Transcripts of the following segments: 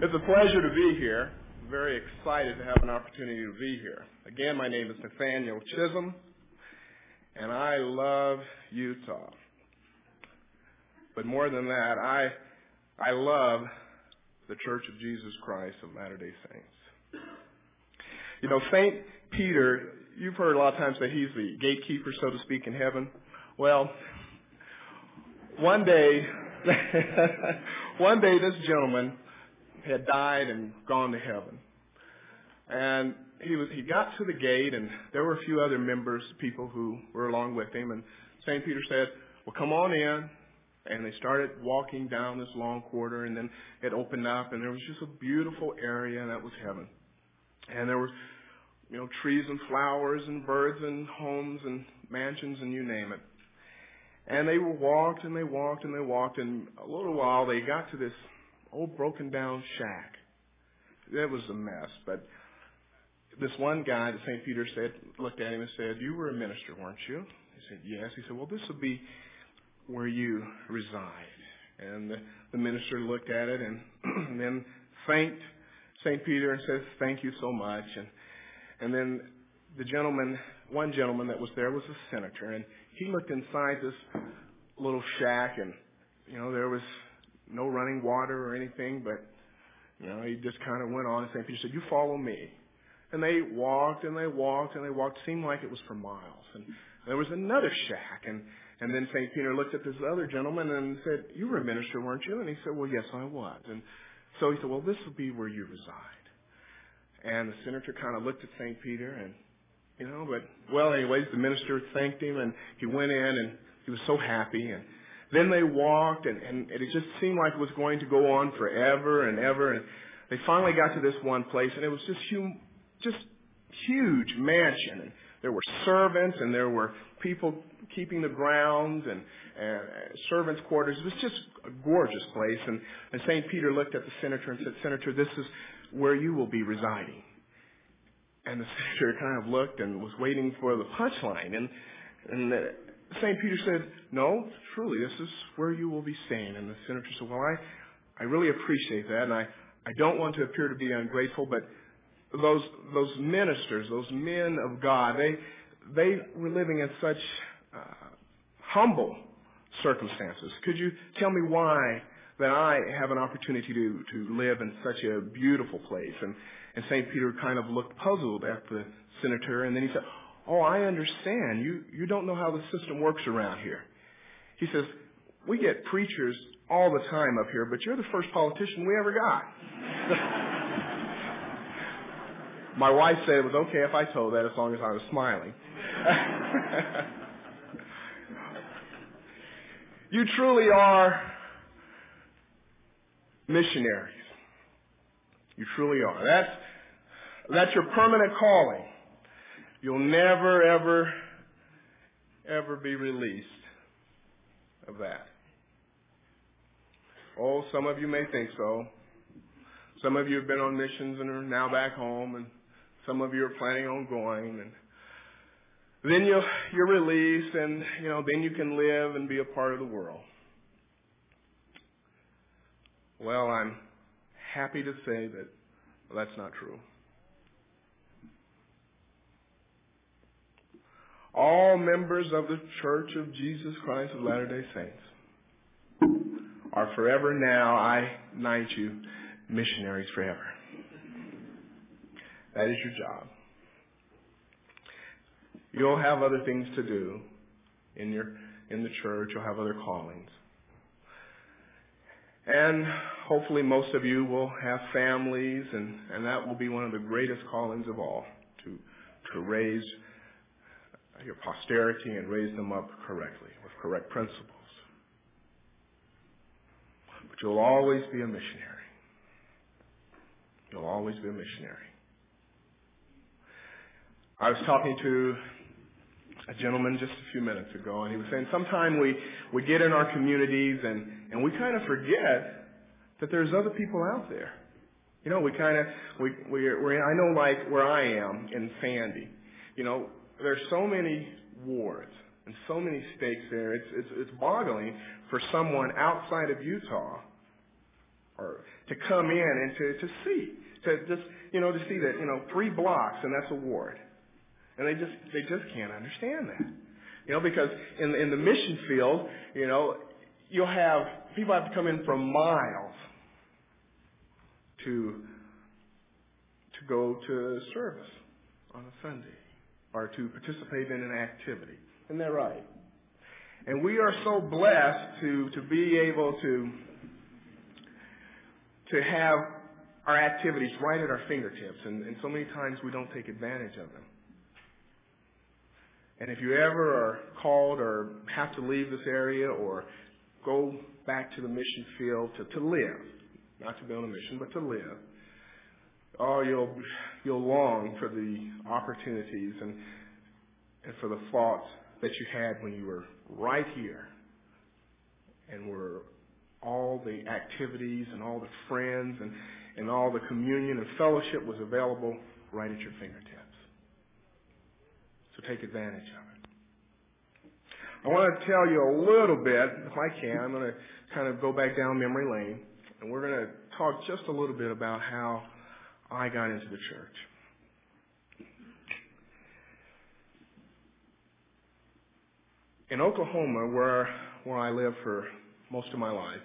It's a pleasure to be here. I'm very excited to have an opportunity to be here. Again, my name is Nathaniel Chisholm, and I love Utah. But more than that, I love the Church of Jesus Christ of Latter-day Saints. You know, St. Peter, you've heard a lot of times that he's the gatekeeper, so to speak, in heaven. Well, one day this gentleman had died and gone to heaven. And he got to the gate, and there were a few other people who were along with him. And St. Peter said, well, come on in. And they started walking down this long corridor, and then it opened up, and there was just a beautiful area, and that was heaven. And there were, trees and flowers and birds and homes and mansions and you name it. And they walked and they walked and they walked, and a little while they got to this old broken down shack. It was a mess, but this one guy that St. Peter looked at him and said, you were a minister, weren't you? He said, yes. He said, well, this will be where you reside. And the minister looked at it and then thanked St. Peter and said, thank you so much. And then one gentleman that was there was a senator, and he looked inside this little shack, and there was no running water or anything, but he just kind of went on, and St. Peter said, you follow me. And they walked and they walked and they walked. It seemed like it was for miles. And there was another shack, and then St. Peter looked at this other gentleman and said, you were a minister, weren't you? And he said, well, yes, I was. And so he said, well, this will be where you reside. And the senator kind of looked at St. Peter and, anyways, the minister thanked him, and he went in, and he was so happy. And then they walked, and it just seemed like it was going to go on forever and ever. And they finally got to this one place, and it was just huge mansion. And there were servants, and there were people keeping the grounds, and servants' quarters. It was just a gorgeous place. And St. Peter looked at the senator and said, Senator, this is where you will be residing. And the senator kind of looked and was waiting for the punchline. And St. Peter said, no, truly, this is where you will be staying. And the senator said, well, I really appreciate that, and I don't want to appear to be ungrateful, but those ministers, those men of God, they were living in such humble circumstances. Could you tell me why that I have an opportunity to live in such a beautiful place? And St. Peter kind of looked puzzled at the senator, and then he said, oh, I understand. You don't know how the system works around here. He says, we get preachers all the time up here, but you're the first politician we ever got. My wife said it was okay if I told that as long as I was smiling. You truly are missionaries. You truly are. That's your permanent calling. You'll never, ever, ever be released of that. Oh, some of you may think so. Some of you have been on missions and are now back home, and some of you are planning on going. And then you're released, and then you can live and be a part of the world. Well, I'm happy to say that that's not true. All members of the Church of Jesus Christ of Latter-day Saints are forever now, I knight you, missionaries forever. That is your job. You'll have other things to do in the church. You'll have other callings. And hopefully most of you will have families, and that will be one of the greatest callings of all, to raise your posterity and raise them up correctly, with correct principles. But you'll always be a missionary. You'll always be a missionary. I was talking to a gentleman just a few minutes ago, and he was saying sometime we get in our communities and we kind of forget that there's other people out there. I know, like where I am in Sandy, there's so many wards and so many stakes there. It's boggling for someone outside of Utah or to come in and to see, to just, to see that, 3 blocks and that's a ward. And they just can't understand that. Because in the mission field, you'll have people have to come in from miles to go to service on a Sunday or to participate in an activity. Isn't that right? And we are so blessed to be able to have our activities right at our fingertips, and so many times we don't take advantage of them. And if you ever are called or have to leave this area or go back to the mission field to live, not to be on a mission, but to live, you'll long for the opportunities and for the thoughts that you had when you were right here and were all the activities and all the friends and all the communion and fellowship was available right at your fingertips. So take advantage of it. I want to tell you a little bit, if I can. I'm going to kind of go back down memory lane, and we're going to talk just a little bit about how I got into the church. In Oklahoma, where I lived for most of my life,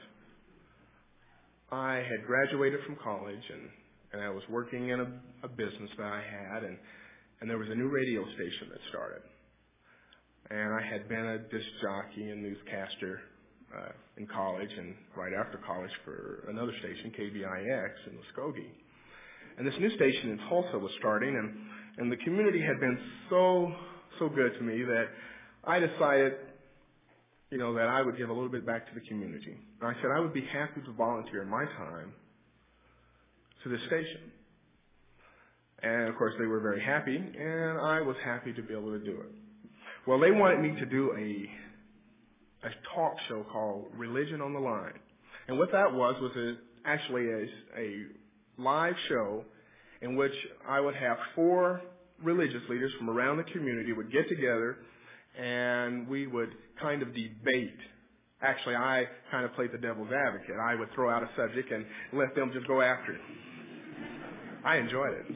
I had graduated from college, and I was working in a business that I had, and there was a new radio station that started. And I had been a disc jockey and newscaster in college and right after college for another station, KBIX in Muskogee. And this new station in Tulsa was starting, and the community had been so good to me that I decided, that I would give a little bit back to the community. And I said I would be happy to volunteer my time to this station. And, of course, they were very happy, and I was happy to be able to do it. Well, they wanted me to do a talk show called Religion on the Line. And what that was actually a live show in which I would have 4 religious leaders from around the community would get together, and we would kind of debate. Actually, I kind of played the devil's advocate. I would throw out a subject and let them just go after it. I enjoyed it.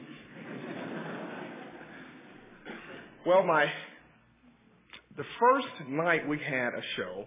Well, the first night we had a show,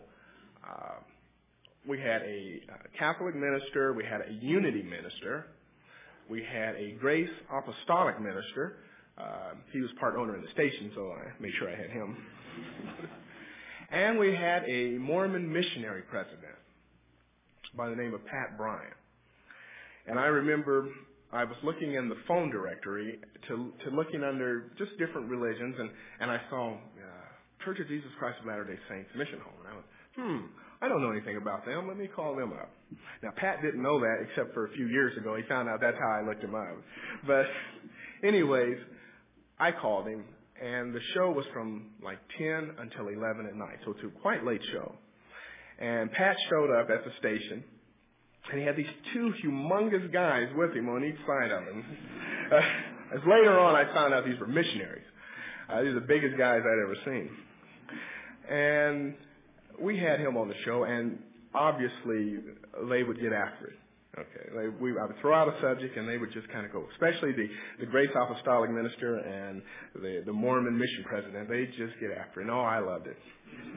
we had a Catholic minister, we had a Unity minister, we had a Grace Apostolic minister. He was part owner of the station, so I made sure I had him. And we had a Mormon missionary president by the name of Pat Bryant. And I remember I was looking in the phone directory to looking under just different religions, and I saw Church of Jesus Christ of Latter-day Saints Mission Home. And I went, I don't know anything about them. Let me call them up. Now, Pat didn't know that except for a few years ago. He found out that's how I looked him up. But anyways, I called him, and the show was from like 10 until 11 at night, so it's a quite late show. And Pat showed up at the station, and he had these 2 humongous guys with him on each side of him. As later on, I found out these were missionaries. These are the biggest guys I'd ever seen. And we had him on the show, and obviously they would get after it. Okay, I would throw out a subject, and they would just kind of go. Especially the Grace Apostolic minister and the Mormon mission president. They'd just get after it. Oh, I loved it.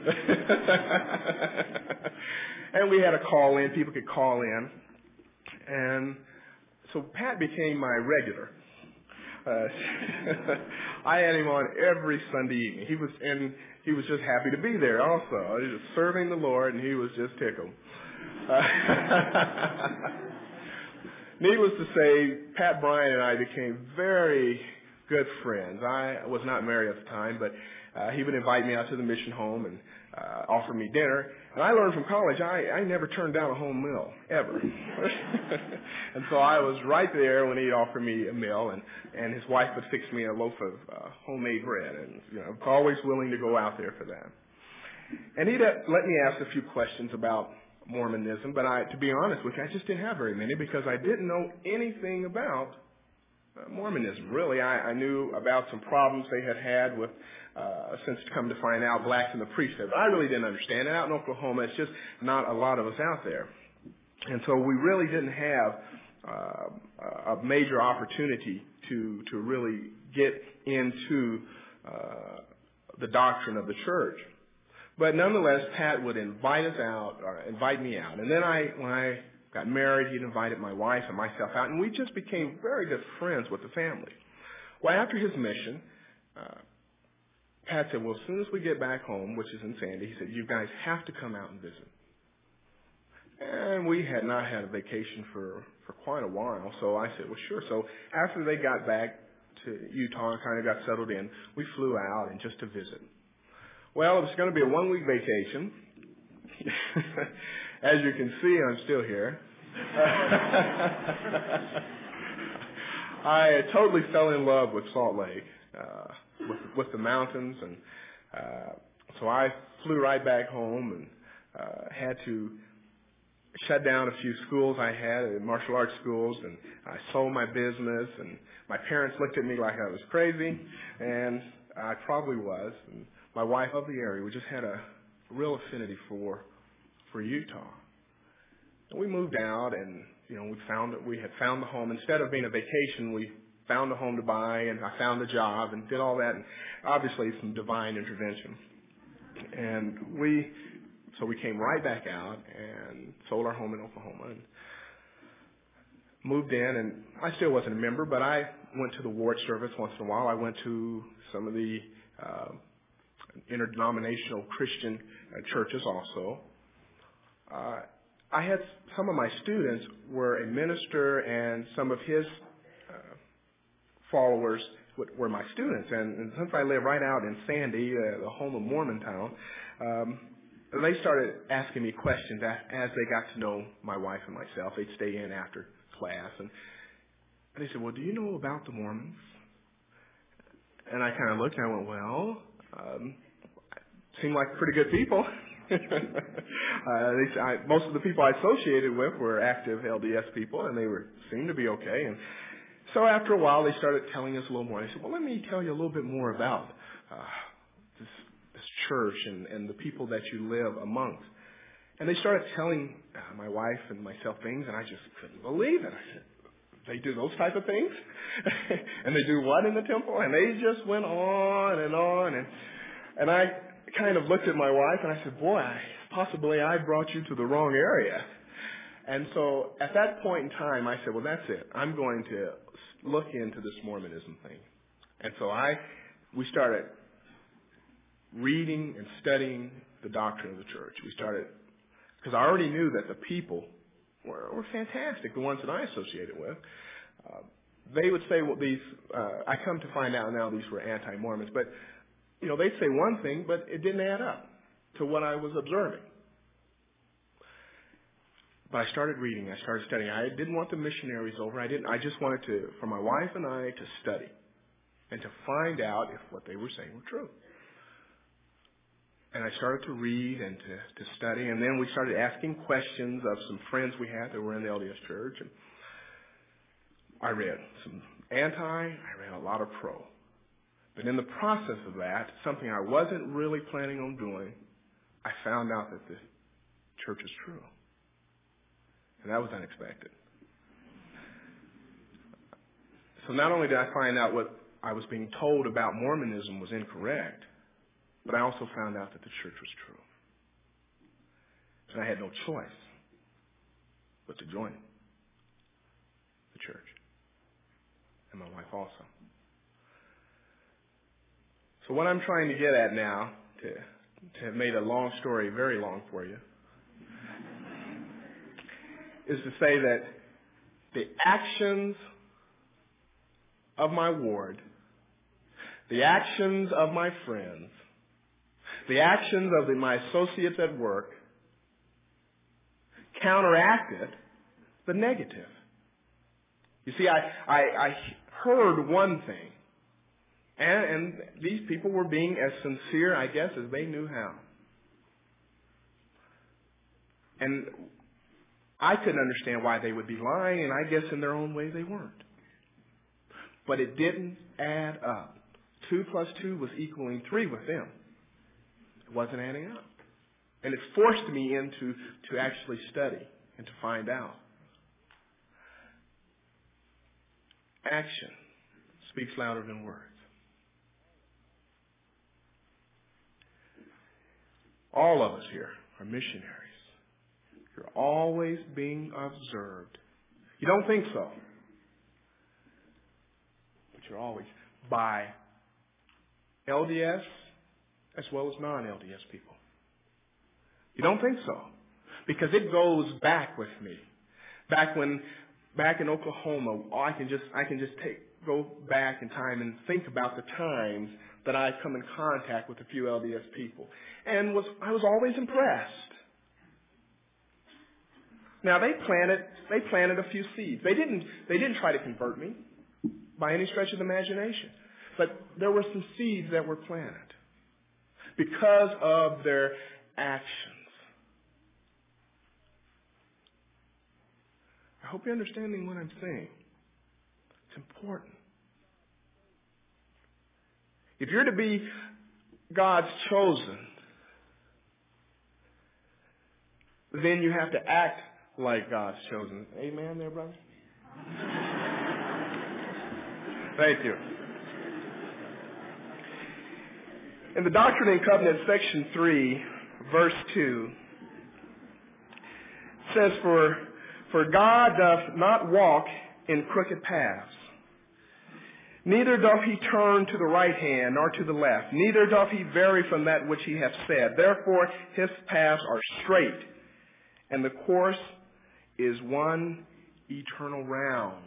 And we had a call in. People could call in, and so Pat became my regular. I had him on every Sunday evening. He was just happy to be there. Also, he was serving the Lord, and he was just tickled. Needless to say, Pat Bryant and I became very good friends. I was not married at the time, but he would invite me out to the mission home and offer me dinner. And I learned from college, I never turned down a home meal, ever. And so I was right there when he'd offer me a meal, and his wife would fix me a loaf of homemade bread, and always willing to go out there for that. And he'd let me ask a few questions about Mormonism, but to be honest with you, I just didn't have very many because I didn't know anything about Mormonism. Really, I knew about some problems they had with, since come to find out, blacks in the priesthood. But I really didn't understand it. Out in Oklahoma, it's just not a lot of us out there. And so we really didn't have a major opportunity to really get into the doctrine of the church. But nonetheless, Pat would invite me out. And then when I got married, he'd invited my wife and myself out, and we just became very good friends with the family. Well, after his mission, Pat said, well, as soon as we get back home, which is in Sandy, he said, you guys have to come out and visit. And we had not had a vacation for quite a while, so I said, well, sure. So after they got back to Utah and kind of got settled in, we flew out and just to visit. Well, it was going to be a 1-week vacation. As you can see, I'm still here. I totally fell in love with Salt Lake, with the mountains, and so I flew right back home and had to shut down a few schools I had, martial arts schools, and I sold my business, and my parents looked at me like I was crazy, and I probably was. And my wife of the area, we just had a real affinity for Utah. And we moved out, and we had found the home. Instead of being a vacation, we found a home to buy, and I found a job and did all that, and obviously some divine intervention. And so we came right back out and sold our home in Oklahoma and moved in. And I still wasn't a member, but I went to the ward service once in a while. I went to some of the interdenominational Christian churches also. I had some of my students were a minister, and some of his followers were my students. And since I live right out in Sandy, the home of Mormontown, they started asking me questions as they got to know my wife and myself. They'd stay in after class, and they said, well, do you know about the Mormons? And I kind of looked and I went, well, seem like pretty good people. Most of the people I associated with were active LDS people, and they seemed to be okay. And so after a while, they started telling us a little more. They said, well, let me tell you a little bit more about this church and the people that you live amongst. And they started telling my wife and myself things, and I just couldn't believe it. I said, they do those type of things? And they do what in the temple? And they just went on and on. And I kind of looked at my wife, and I said, boy, possibly I brought you to the wrong area. And so at that point in time, I said, well, that's it. I'm going to look into this Mormonism thing. And so we started reading and studying the doctrine of the church. We started, because I already knew that the people were fantastic, the ones that I associated with. They would say, well, I come to find out now these were anti-Mormons, but, they'd say one thing, but it didn't add up to what I was observing. But I started reading, I started studying. I didn't want the missionaries over. I just wanted for my wife and I to study and to find out if what they were saying were true. And I started to read and to study, and then we started asking questions of some friends we had that were in the LDS Church. And I read some anti, I read a lot of pro. But in the process of that, something I wasn't really planning on doing, I found out that the church is true. And that was unexpected. So not only did I find out what I was being told about Mormonism was incorrect, but I also found out that the church was true. And I had no choice but to join the church. And my wife also. So what I'm trying to get at now, to have made a long story very long for you, is to say that the actions of my ward, the actions of my friends, the actions of my associates at work counteracted the negative. You see, I heard one thing, and these people were being as sincere, I guess, as they knew how. And I couldn't understand why they would be lying, and I guess in their own way they weren't. But it didn't add up. 2 + 2 was equaling 3 with them. It wasn't adding up. And it forced me into actually study and to find out. Action speaks louder than words. All of us here are missionaries. You're always being observed. You don't think so, but you're always by LDS as well as non-LDS people. You don't think so, because it goes back with me. Back in Oklahoma, I can just go back in time and think about the times that I come in contact with a few LDS people, and I was always impressed. Now they planted a few seeds. They didn't try to convert me by any stretch of the imagination, but there were some seeds that were planted because of their actions. I hope you're understanding what I'm saying. It's important. If you're to be God's chosen, then you have to act like God's chosen. Amen there, brother? Thank you. In the Doctrine and Covenants, section 3, verse 2, it says, For God doth not walk in crooked paths, neither doth he turn to the right hand nor to the left, neither doth he vary from that which he hath said. Therefore his paths are straight, and the course is one eternal round.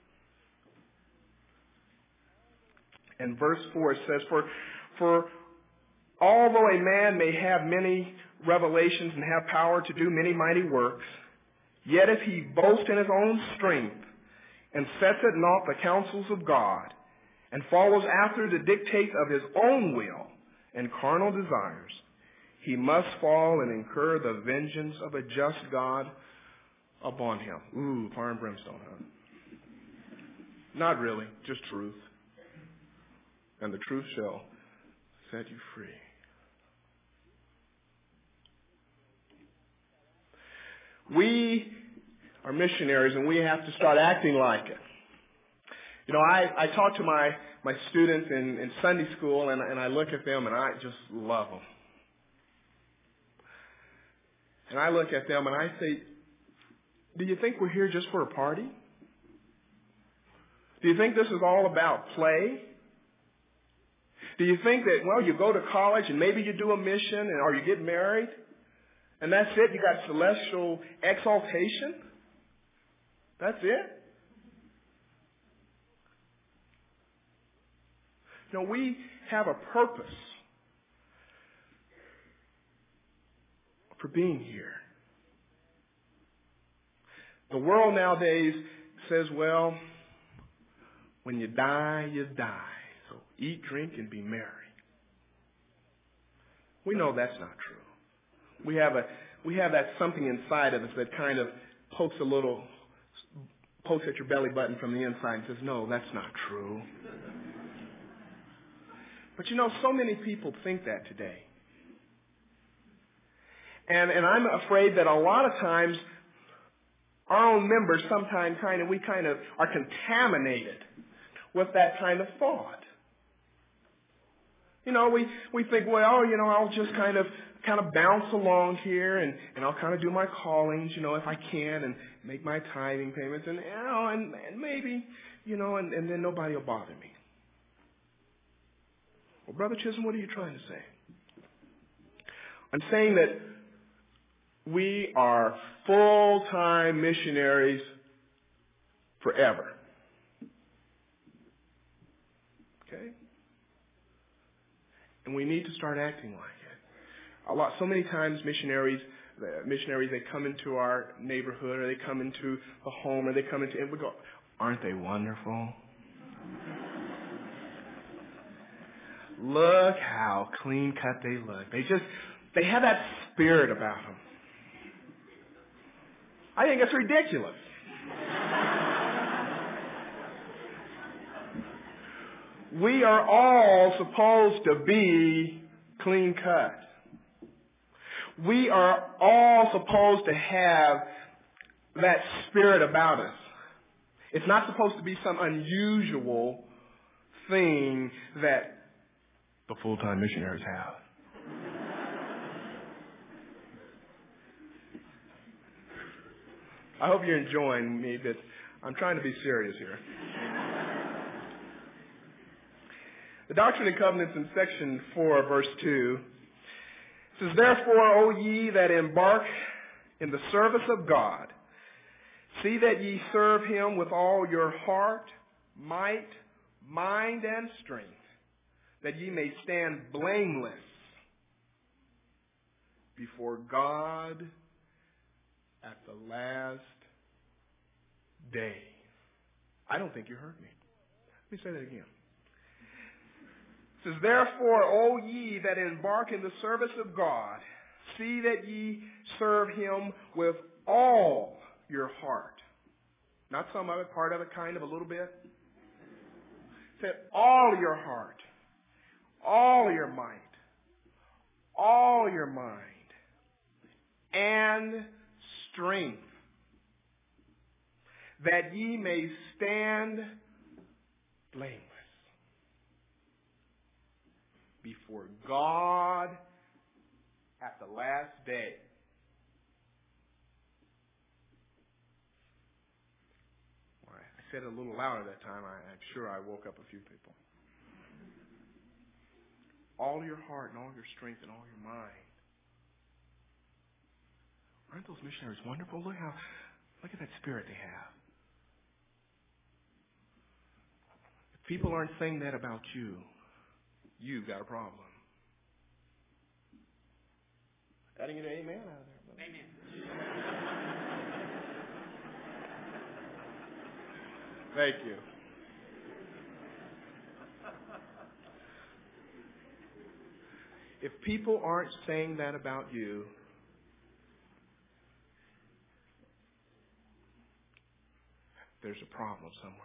And verse 4 it says, For although a man may have many revelations and have power to do many mighty works, yet if he boast in his own strength and sets at naught the counsels of God, and follows after the dictates of his own will and carnal desires, he must fall and incur the vengeance of a just God upon him. Ooh, fire and brimstone, huh? Not really, just truth. And the truth shall set you free. We are missionaries, and we have to start acting like it. You know, I talk to my students in Sunday school, and I look at them, and I just love them. And I look at them, and I say, do you think we're here just for a party? Do you think this is all about play? Do you think that, well, you go to college, and maybe you do a mission, or you get married, and that's it? You got celestial exaltation? That's it? No, we have a purpose for being here. The world nowadays says, well, when you die, you die. So eat, drink, and be merry. We know that's not true. We have that something inside of us that kind of pokes at your belly button from the inside and says, no, that's not true. But you know, so many people think that today. And I'm afraid that a lot of times our own members sometimes we are contaminated with that kind of thought. You know, we think, well, you know, I'll just kind of bounce along here and I'll kind of do my callings, you know, if I can, and make my tithing payments, and you know, and maybe, you know, and then nobody will bother me. Well, Brother Chisholm, what are you trying to say? I'm saying that we are full-time missionaries forever. Okay? And we need to start acting like it. So many times missionaries, they come into our neighborhood, or they come into a home, or they come into, and we go, aren't they wonderful? Look how clean cut they look. They have that spirit about them. I think it's ridiculous. We are all supposed to be clean cut. We are all supposed to have that spirit about us. It's not supposed to be some unusual thing that the full-time missionaries have. I hope you're enjoying me, but I'm trying to be serious here. The Doctrine and Covenants in section 4, verse 2 says, "Therefore, O ye that embark in the service of God, see that ye serve him with all your heart, might, mind, and strength, that ye may stand blameless before God at the last day." I don't think you heard me. Let me say that again. It says, "Therefore, O ye that embark in the service of God, see that ye serve him with all your heart." Not some of it, part of it, kind of, a little bit. It said all your heart, all your might, all your mind, and strength, that ye may stand blameless before God at the last day. Well, I said it a little louder that time. I'm sure I woke up a few people. All your heart and all your strength and all your mind. Aren't those missionaries wonderful? Look at that spirit they have. If people aren't saying that about you, you've got a problem. I didn't get an amen out of there. But... Amen. Thank you. If people aren't saying that about you, there's a problem somewhere.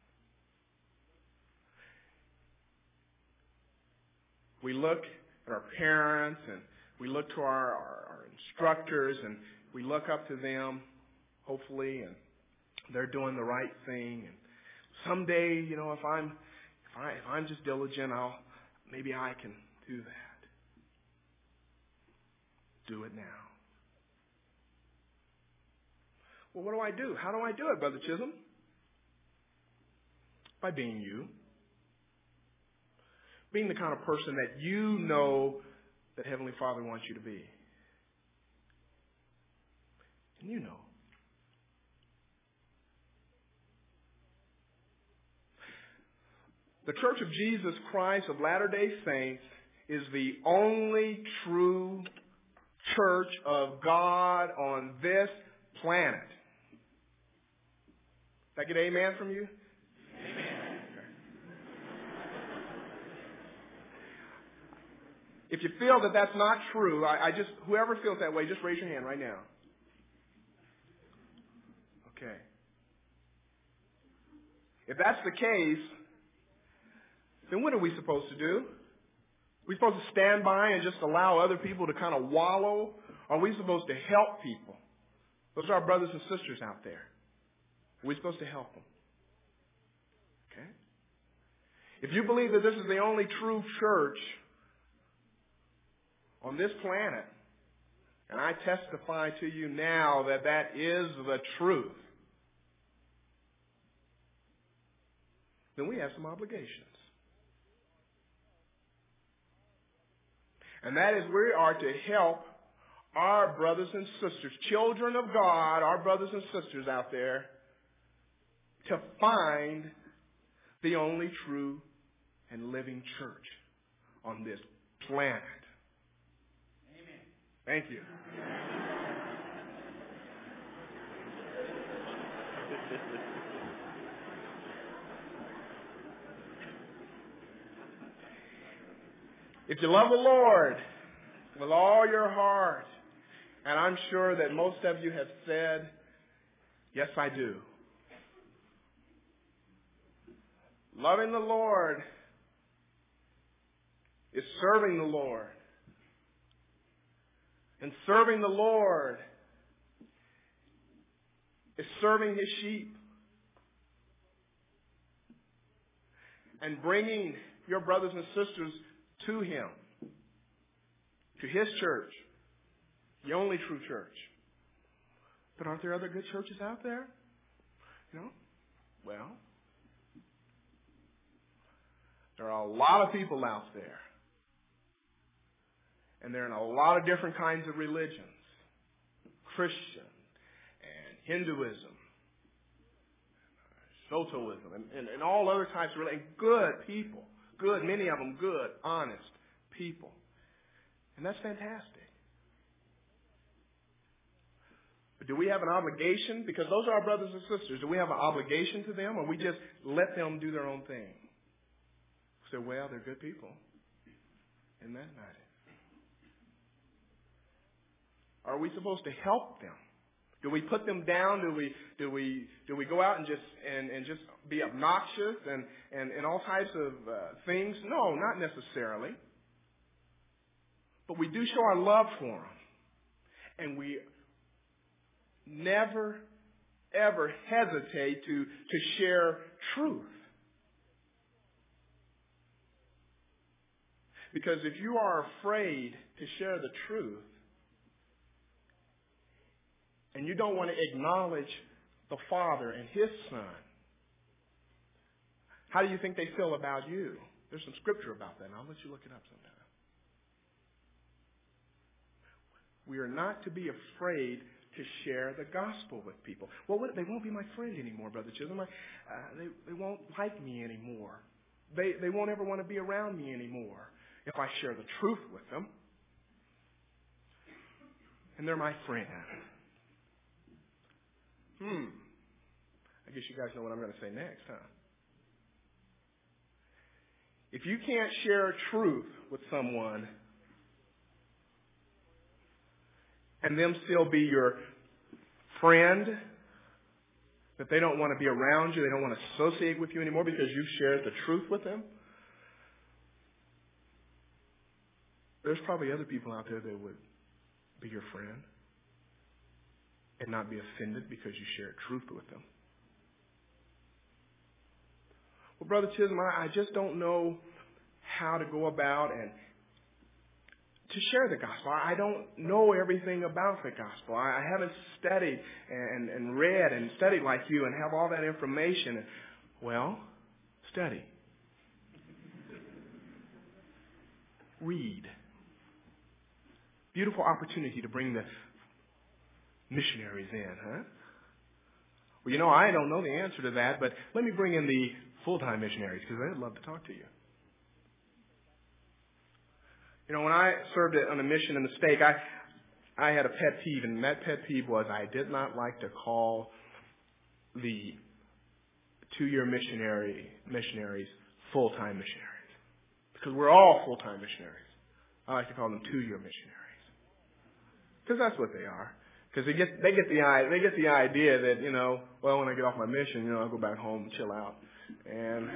We look at our parents and we look to our instructors and we look up to them, hopefully, and they're doing the right thing. And someday, if I'm just diligent, maybe I can do that. Do it now. Well, what do I do? How do I do it, Brother Chisholm? By being you. Being the kind of person that you know that Heavenly Father wants you to be. And you know. The Church of Jesus Christ of Latter-day Saints is the only true church of God on this planet. Did I get an amen from you? Amen. Okay. If you feel that that's not true, whoever feels that way, just raise your hand right now. Okay. If that's the case, then what are we supposed to do? Are we supposed to stand by and just allow other people to kind of wallow? Or are we supposed to help people? Those are our brothers and sisters out there. Are we supposed to help them? Okay? If you believe that this is the only true church on this planet, and I testify to you now that that is the truth, then we have some obligations. And that is we are to help our brothers and sisters, children of God, our brothers and sisters out there, to find the only true and living church on this planet. Amen. Thank you. If you love the Lord with all your heart, and I'm sure that most of you have said, yes, I do. Loving the Lord is serving the Lord. And serving the Lord is serving His sheep and bringing your brothers and sisters to Him, to His church, the only true church. But aren't there other good churches out there? You know? Well, there are a lot of people out there. And they're in a lot of different kinds of religions. Christian and Hinduism, Sotoism, and all other types of religion. Good people. Good, many of them good, honest people. And that's fantastic. But do we have an obligation? Because those are our brothers and sisters. Do we have an obligation to them, or we just let them do their own thing? So, well, they're good people. Isn't that nice? Are we supposed to help them? Do we put them down? Do we go out and just be obnoxious and all types of things? No, not necessarily. But we do show our love for them, and we never ever hesitate to share truth. Because if you are afraid to share the truth, and you don't want to acknowledge the Father and His Son, how do you think they feel about you? There's some scripture about that, and I'll let you look it up sometime. We are not to be afraid to share the gospel with people. Well, they won't be my friend anymore, Brother Chisholm. They won't like me anymore. They won't ever want to be around me anymore if I share the truth with them. And they're my friend. I guess you guys know what I'm going to say next, huh? If you can't share truth with someone and them still be your friend, that they don't want to be around you, they don't want to associate with you anymore because you shared the truth with them, there's probably other people out there that would be your friend and not be offended because you shared truth with them. Well, Brother Chisholm, I just don't know how to go about and to share the gospel. I don't know everything about the gospel. I haven't studied and read and studied like you and have all that information. Well, study. Read. Beautiful opportunity to bring the missionaries in, huh? Well, you know, I don't know the answer to that, but let me bring in the full-time missionaries because they'd love to talk to you. You know, when I served on a mission in the stake, I had a pet peeve, and that pet peeve was I did not like to call the 2-year missionaries full-time missionaries. Because we're all full-time missionaries. I like to call them 2-year missionaries. Because that's what they are. Because they get the idea that, you know, well, when I get off my mission, you know, I'll go back home and chill out. And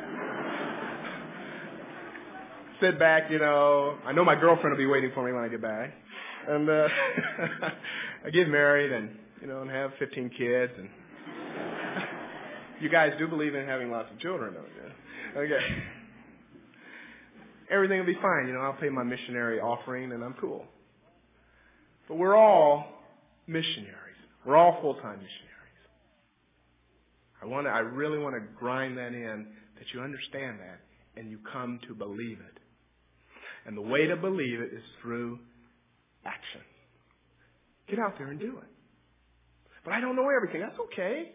sit back, you know. I know my girlfriend will be waiting for me when I get back. And I get married and, you know, and have 15 kids. And you guys do believe in having lots of children, don't you? Okay. Everything will be fine. You know, I'll pay my missionary offering and I'm cool. But we're all missionaries. We're all full-time missionaries. I really want to grind that in, that you understand that and you come to believe it. And the way to believe it is through action. Get out there and do it. But I don't know everything. That's okay.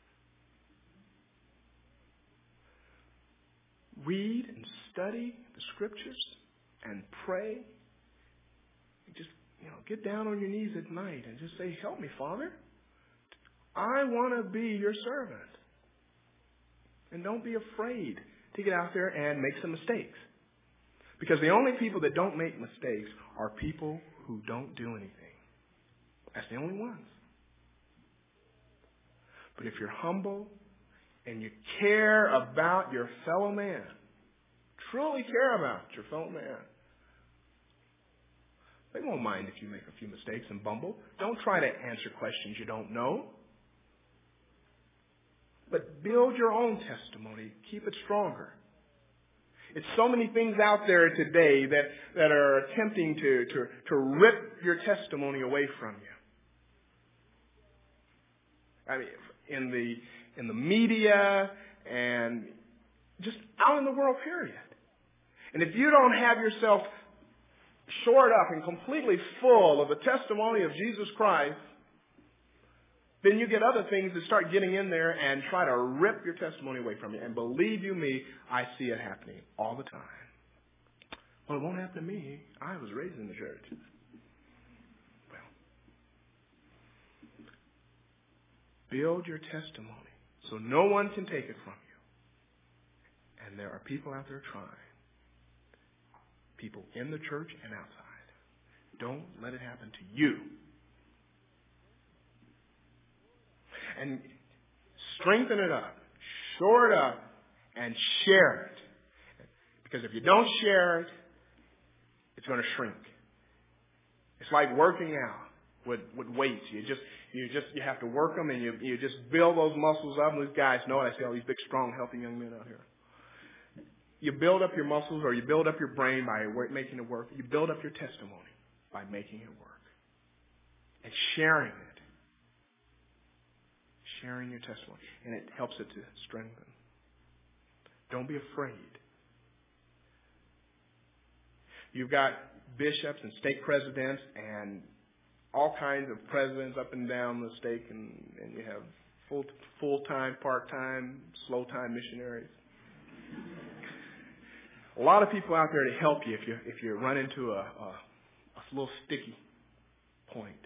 Read and study the scriptures and pray. Just, you know, get down on your knees at night and just say, help me, Father. I want to be your servant. And don't be afraid to get out there and make some mistakes. Because the only people that don't make mistakes are people who don't do anything. That's the only ones. But if you're humble and you care about your fellow man, truly care about your fellow man, they won't mind if you make a few mistakes and bumble. Don't try to answer questions you don't know. But build your own testimony. Keep it stronger. It's so many things out there today that are attempting to rip your testimony away from you. I mean, in the media and just out in the world, period. And if you don't have yourself shored up and completely full of the testimony of Jesus Christ, then you get other things that start getting in there and try to rip your testimony away from you. And believe you me, I see it happening all the time. Well, it won't happen to me. I was raised in the church. Well, build your testimony so no one can take it from you. And there are people out there trying. People in the church and outside. Don't let it happen to you. And strengthen it up, shore it up, and share it. Because if you don't share it, it's going to shrink. It's like working out with weights. You have to work them, and you just build those muscles up. And these guys know it. I see all these big, strong, healthy young men out here. You build up your muscles, or you build up your brain by making it work. You build up your testimony by making it work and sharing it. Sharing your testimony. And it helps it to strengthen. Don't be afraid. You've got bishops and stake presidents and all kinds of presidents up and down the stake, and you have full-time, part-time, slow-time missionaries. A lot of people out there to help you if you run into a little sticky point.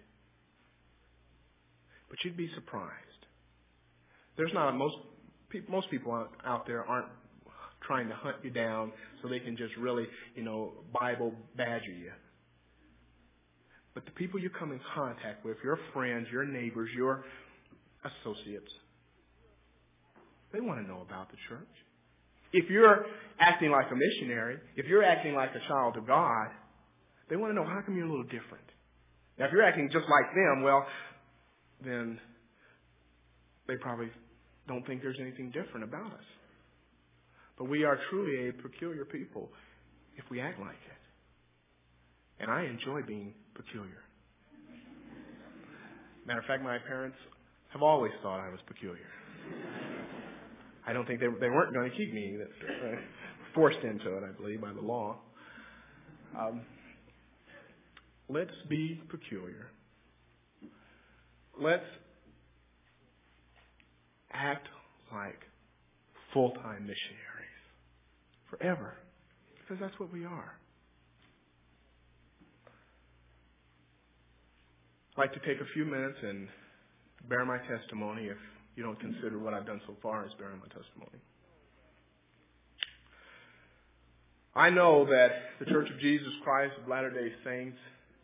But you'd be surprised. There's not most people out there aren't trying to hunt you down so they can just really, Bible badger you. But the people you come in contact with, your friends, your neighbors, your associates, they want to know about the church. If you're acting like a missionary, if you're acting like a child of God, they want to know, how come you're a little different? Now, if you're acting just like them, well, then they probably don't think there's anything different about us. But we are truly a peculiar people if we act like it. And I enjoy being peculiar. Matter of fact, my parents have always thought I was peculiar. I don't think they weren't going to keep me forced into it, I believe, by the law. Let's be peculiar. Let's act like full-time missionaries forever, because that's what we are. I'd like to take a few minutes and bear my testimony, if you don't consider what I've done so far as bearing my testimony. I know that the Church of Jesus Christ of Latter-day Saints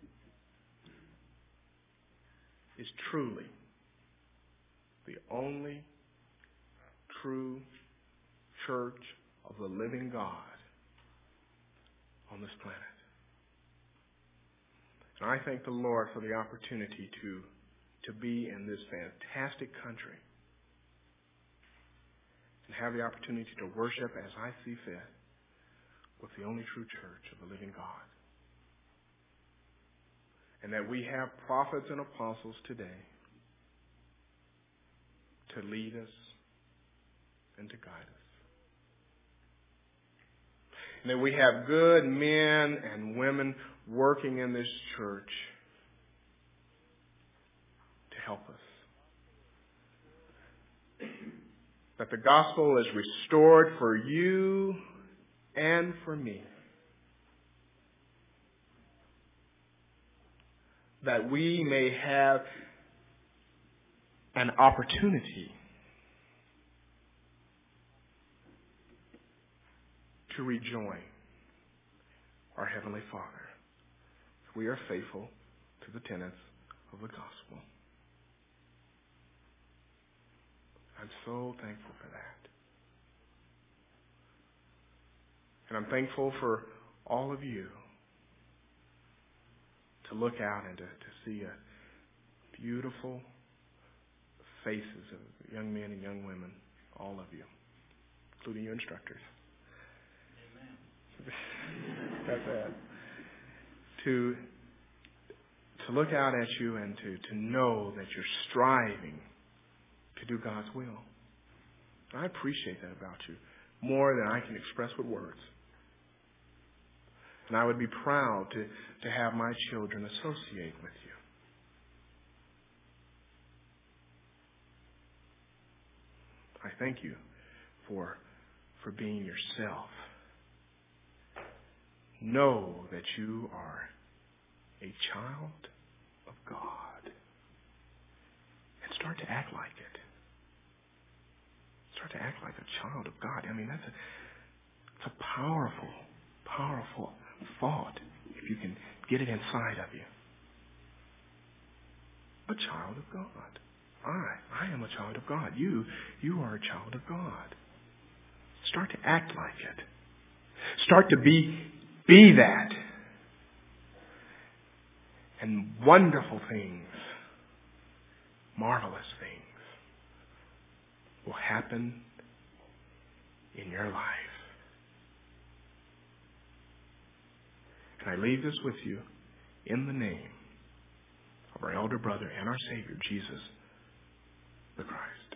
is truly the only true church of the living God on this planet. And I thank the Lord for the opportunity to be in this fantastic country and have the opportunity to worship as I see fit with the only true church of the living God. And that we have prophets and apostles today to lead us and to guide us. And that we have good men and women working in this church to help us. That the gospel is restored for you and for me. That we may have an opportunity to rejoin our Heavenly Father. We are faithful to the tenets of the gospel. I'm so thankful for that. And I'm thankful for all of you to look out and to see beautiful faces of young men and young women all of you, including your instructors. That's it. To look out at you and to know that you're striving to do God's will. I appreciate that about you more than I can express with words. And I would be proud to have my children associate with you. I thank you for being yourself. Know that you are a child of God. And start to act like it. Start to act like a child of God. I mean, that's a powerful, powerful thought if you can get it inside of you. A child of God. I am a child of God. You are a child of God. Start to act like it. Start to be that. And wonderful things, marvelous things will happen in your life. And I leave this with you in the name of our elder brother and our Savior, Jesus the Christ.